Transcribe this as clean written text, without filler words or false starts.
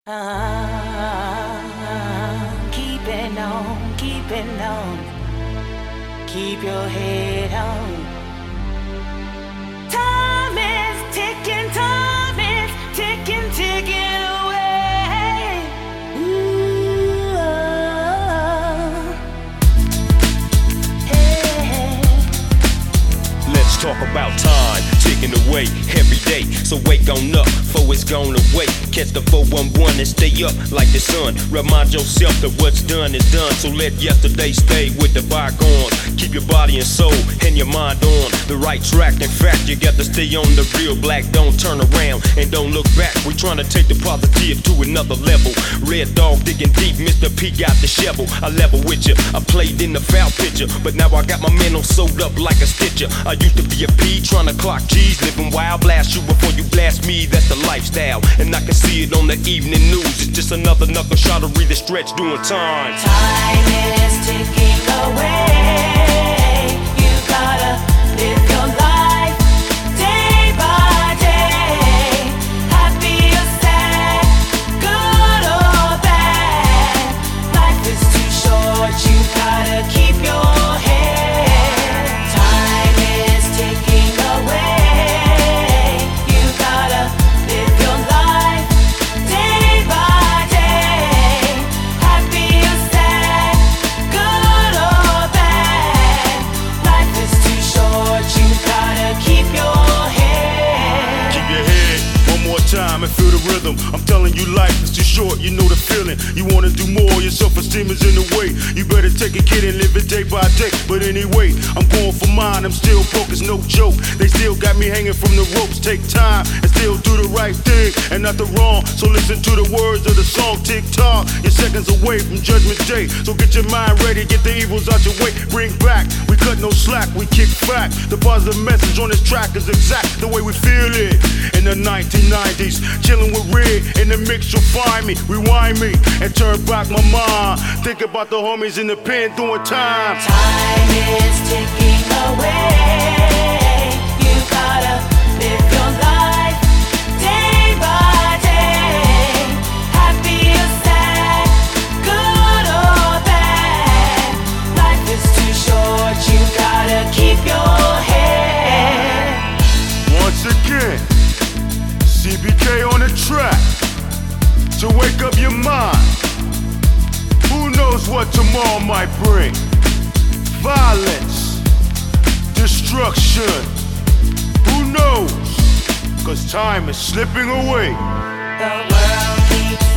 Keeping on, keep your head on. Time is ticking, ticking away. Ooh, hey. Let's talk about time ticking away every day. So wake on up, for it's gone away. Catch the 411 and stay up like the sun. Remind yourself that what's done is done. So let yesterday stay with the bygones. Keep your body and soul and your mind on the right track. In fact, you got to stay on the real black. Don't turn around and don't look back. We trying to take the positive to another level. Red dog digging deep, Mr. P got the shovel. I level with you, I played in the foul picture, but now I got my mental sewed up like a stitcher. I used to be a P trying to clock G's, living wild. Blast you before you blast me, that's the lifestyle. And I can see it on the evening news. It's just another knuckle shot to read the stretch doing time. Time is ticking away. You gotta live your life day by day. Happy or sad, good or bad. Life is too short, you gotta keep your head. Time is ticking away. You gotta live your life day by day. Happy or sad, good or bad. Life is too short, you gotta keep your head. Keep your head one more time and feel the rhythm. I'm telling you, life is too short, you know the feeling. You wanna do more, your self-esteem is in the way. You better take a kid and live it day by day. But anyway, I'm going for mine, I'm still broke, it's no joke. They still got me hanging from the ropes. Take time and still do the right thing and not the wrong. So listen to the words of the song, tick tock. You're seconds away from judgment day. So get your mind ready, get the evils out your way. Bring back, we cut no slack, we kick back. The positive message on this track is exact the way we feel it. In the 1990s, chilling with Red, in the mix you'll find me. Rewind me and turn back my mind. Think about the homies in the pen doing time. Time is ticking away. You gotta live your life day by day. Happy or sad, good or bad. Life is too short, you gotta keep your head. Once again, CBK on the track to wake up your mind. Who knows what tomorrow might bring? Violence, destruction. Who knows? 'Cause time is slipping away. The world keeps